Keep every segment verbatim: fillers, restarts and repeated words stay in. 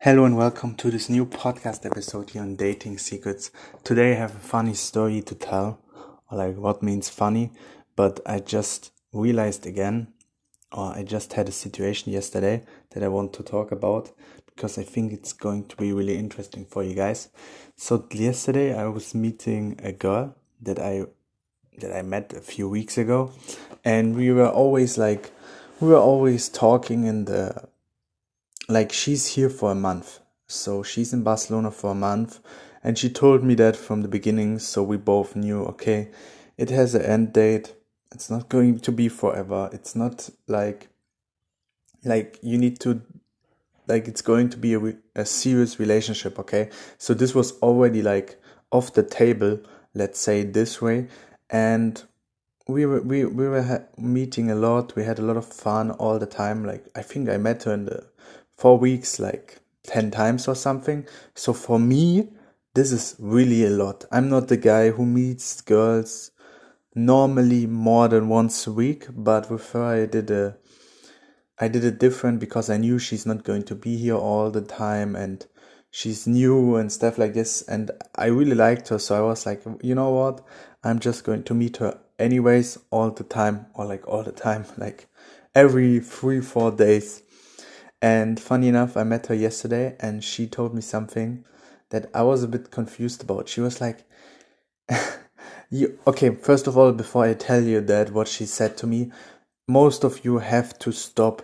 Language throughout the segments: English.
Hello and welcome to this new podcast episode here on Dating Secrets. Today I have a funny story to tell, or like what means funny, but I just realized again, or I just had a situation yesterday that I want to talk about because I think it's going to be really interesting for you guys. So yesterday I was meeting a girl that I that I met a few weeks ago, and we were always like we were always talking in the like she's here for a month. So she's in Barcelona for a month, and she told me that from the beginning, so we both knew, okay, it has an end date. It's not going to be forever. It's not like like you need to like it's going to be a, re- a serious relationship, okay? So this was already like off the table, let's say this way, and we were we, we were ha- meeting a lot. We had a lot of fun all the time. Like I think I met her in the four weeks like ten times or something. So for me, this is really a lot. I'm not the guy who meets girls normally more than once a week, but with her I did a I did it different because I knew she's not going to be here all the time, and she's new and stuff like this, and I really liked her. So I was like, you know what, I'm just going to meet her anyways all the time, or like all the time, like every three four days. And funny enough, I met her yesterday and she told me something that I was a bit confused about. She was like, you, okay, first of all, before I tell you that, what she said to me, most of you have to stop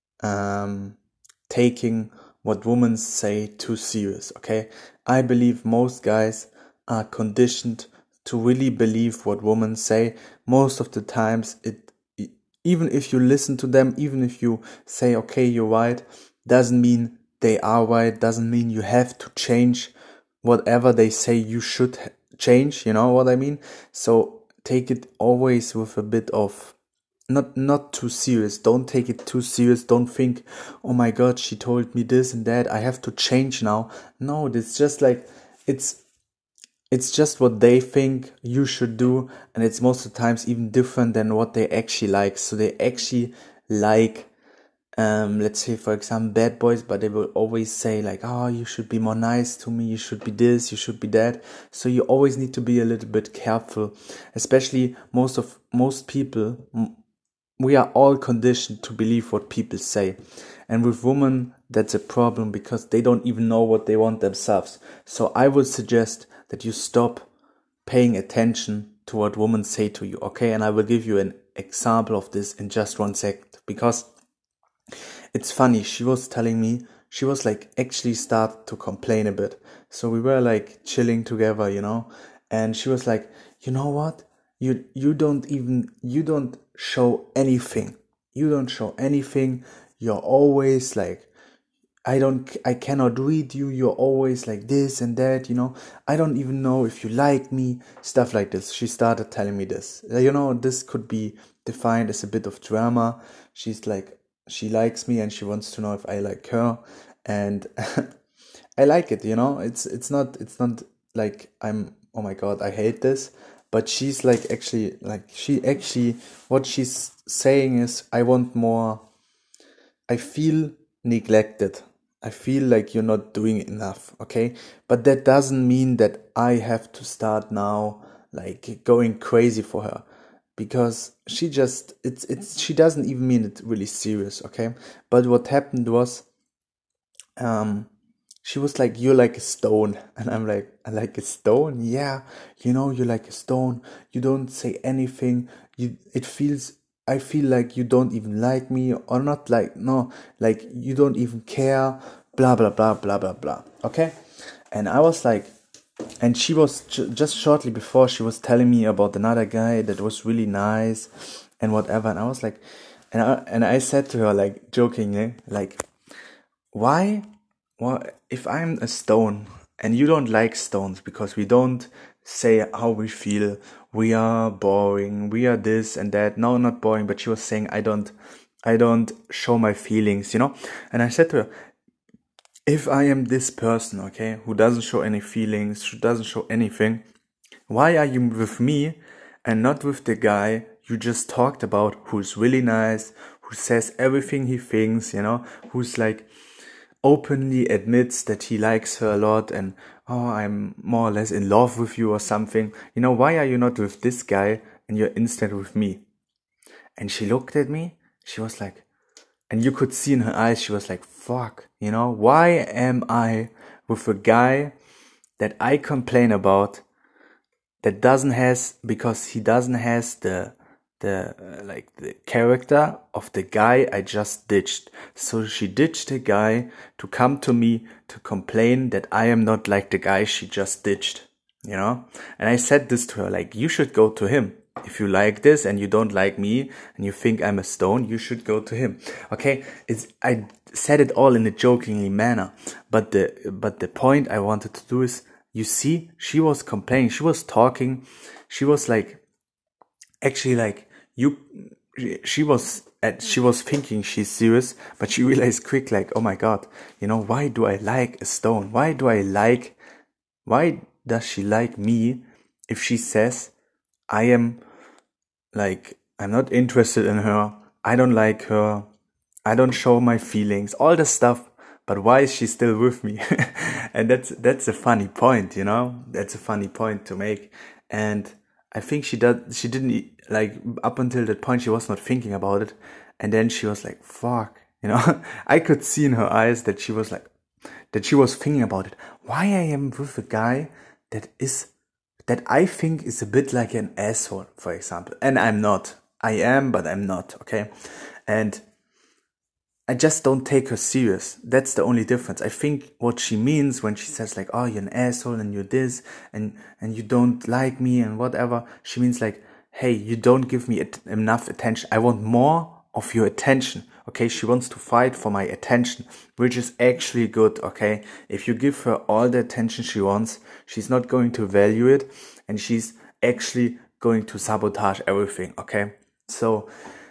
um, taking what women say too serious, okay? I believe most guys are conditioned to really believe what women say. Most of the times, it even if you listen to them, even if you say, okay, you're right, doesn't mean they are right, doesn't mean you have to change whatever they say you should change, you know what I mean? So take it always with a bit of not not too serious. Don't take it too serious. Don't think, oh my god, she told me this and that, I have to change now. No, it's just like it's it's just what they think you should do, and it's most of the times even different than what they actually like. So they actually like um let's say for example bad boys, but they will always say like, oh, you should be more nice to me, you should be this, you should be that. So you always need to be a little bit careful, especially most of most people. We are all conditioned to believe what people say, and with women that's a problem because they don't even know what they want themselves. So I would suggest that you stop paying attention to what women say to you, okay? And I will give you an example of this in just one second, because it's funny. She was telling me, she was like actually start to complain a bit. So we were like chilling together, you know, and she was like, you know what? You you don't even you don't show anything. You don't show anything. You're always like, I don't I cannot read you. You're always like this and that, you know. I don't even know if you like me, stuff like this. She started telling me this. You know, this could be defined as a bit of drama. She's like, she likes me and she wants to know if I like her, and I like it, you know. It's it's not it's not like I'm, oh my god, I hate this, but she's like actually like she actually what she's saying is, I want more. I feel neglected. I feel like you're not doing enough, okay? But that doesn't mean that I have to start now like going crazy for her, because she just it's it's she doesn't even mean it really serious, okay? But what happened was, um she was like, you're like a stone. And I'm like, I like a stone? Yeah, you know, you're like a stone. You don't say anything. You it feels I feel like you don't even like me, or not like, no, like you don't even care, blah blah blah blah blah blah. Okay? And I was like, and she was ju- just shortly before, she was telling me about another guy that was really nice and whatever. And I was like, and I, and I said to her, like jokingly, like, why well, if I'm a stone and you don't like stones because we don't say how we feel, we are boring, we are this and that. No, not boring, but she was saying, I don't I don't show my feelings, you know? And I said to her, if I am this person, okay, who doesn't show any feelings, who doesn't show anything, why are you with me and not with the guy you just talked about, who's really nice, who says everything he thinks, you know, who's like, openly admits that he likes her a lot and, oh, I'm more or less in love with you or something. You know, why are you not with this guy and you're instead with me? And she looked at me. She was like, and you could see in her eyes, she was like, fuck, you know, why am I with a guy that I complain about that doesn't has, because he doesn't has the, the, uh, like the character of the guy I just ditched. So she ditched a guy to come to me to complain that I am not like the guy she just ditched, you know? And I said this to her, like, you should go to him. If you like this and you don't like me and you think I'm a stone, you should go to him. Okay, it's I said it all in a jokingly manner, but the but the point I wanted to do is, you see, she was complaining, she was talking, she was like, actually like you, she was at, she was thinking she's serious, but she realized quick, like, oh my god, you know, why do I like a stone? Why do I like? Why does she like me if she says I am like, I'm not interested in her, I don't like her, I don't show my feelings, all the stuff, but why is she still with me? And that's that's a funny point, you know? That's a funny point to make. And I think she did, she didn't, like, up until that point, she was not thinking about it. And then she was like, fuck, you know? I could see in her eyes that she was like, that she was thinking about it. Why I am with a guy that is that I think is a bit like an asshole, for example. And I'm not. I am, but I'm not, okay? And I just don't take her serious. That's the only difference. I think what she means when she says like, oh, you're an asshole and you're this and, and you don't like me and whatever, she means like, hey, you don't give me at- enough attention. I want more of your attention. Okay, she wants to fight for my attention, which is actually good, okay? If you give her all the attention she wants, she's not going to value it, and she's actually going to sabotage everything, okay? So,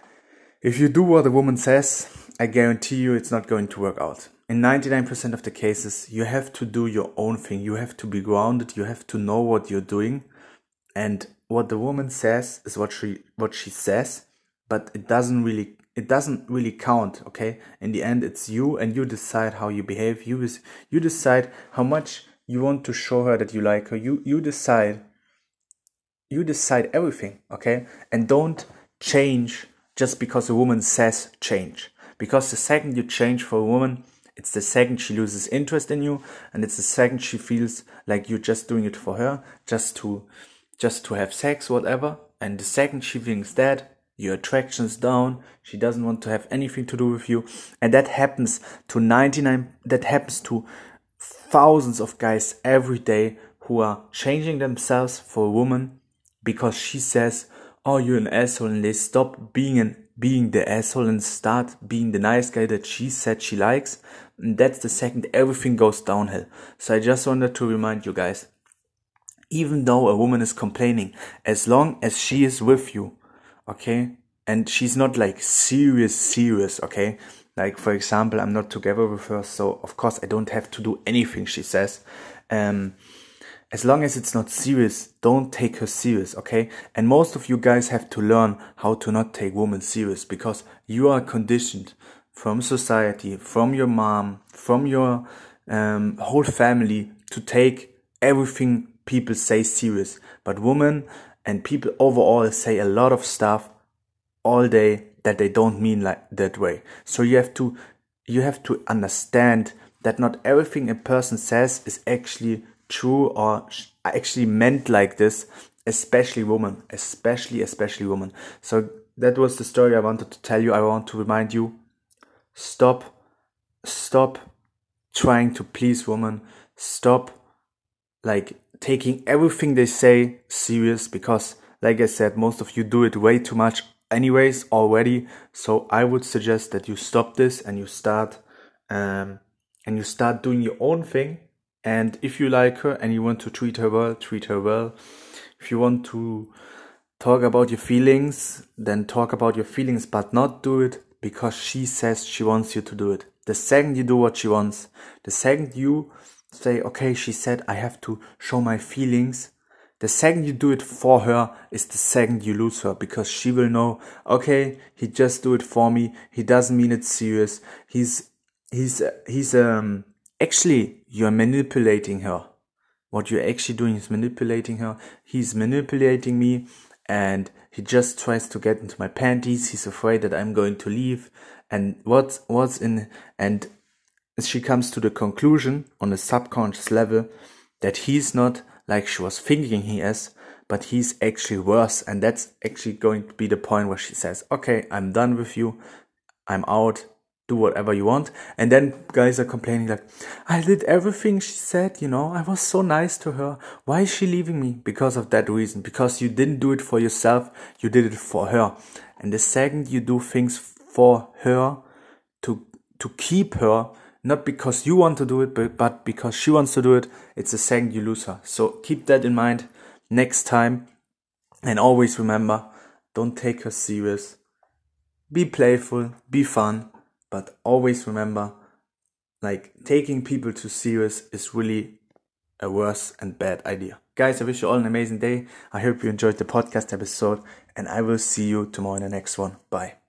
if you do what a woman says, I guarantee you it's not going to work out. In ninety-nine percent of the cases, you have to do your own thing. You have to be grounded, you have to know what you're doing, and what the woman says is what she what she says, but it doesn't really it doesn't really count, okay? In the end, it's you, and you decide how you behave. You you decide how much you want to show her that you like her. You you decide you decide everything, okay? And don't change just because a woman says change. Because the second you change for a woman, it's the second she loses interest in you, and it's the second she feels like you're just doing it for her, just to just to have sex, whatever. And the second she thinks that, your attraction's down, she doesn't want to have anything to do with you. And that happens to ninety-nine, that happens to thousands of guys every day who are changing themselves for a woman because she says, oh, you're an asshole, and they stop being an being the asshole and start being the nice guy that she said she likes. And that's the second everything goes downhill. So I just wanted to remind you guys, even though a woman is complaining, as long as she is with you, okay, and she's not like serious, serious, okay, like for example, I'm not together with her, so of course I don't have to do anything she says. Um, as long as it's not serious, don't take her serious, okay? And most of you guys have to learn how to not take women serious, because you are conditioned from society, from your mom, from your um, whole family to take everything people say serious. But women and people overall say a lot of stuff all day that they don't mean like that way. So you have to you have to understand that not everything a person says is actually true or actually meant like this, especially women, especially, especially women. So that was the story I wanted to tell you. I want to remind you, stop, stop trying to please women. Stop like taking everything they say serious, because like I said, most of you do it way too much anyways already. So I would suggest that you stop this and you start um and you start doing your own thing. And if you like her and you want to treat her well, treat her well. If you want to talk about your feelings, then talk about your feelings, but not do it because she says she wants you to do it. The second you do what she wants, the second you say, okay, she said I have to show my feelings, the second you do it for her is the second you lose her, because she will know, okay, he just do it for me, he doesn't mean it serious, he's he's he's um actually you're manipulating her. What you're actually doing is manipulating her. He's manipulating me, and he just tries to get into my panties. He's afraid that I'm going to leave, and what's what's in and she comes to the conclusion on a subconscious level that he's not like she was thinking he is, but he's actually worse. And that's actually going to be the point where she says, okay, I'm done with you, I'm out, do whatever you want. And then guys are complaining like, I did everything she said, you know, I was so nice to her, why is she leaving me? Because of that reason, because you didn't do it for yourself, you did it for her. And the second you do things for her, to to keep her, not because you want to do it, but, but because she wants to do it, it's the second you lose her. So keep that in mind next time. And always remember, don't take her serious. Be playful, be fun, but always remember, like, taking people too serious is really a worse and bad idea. Guys, I wish you all an amazing day. I hope you enjoyed the podcast episode, and I will see you tomorrow in the next one. Bye.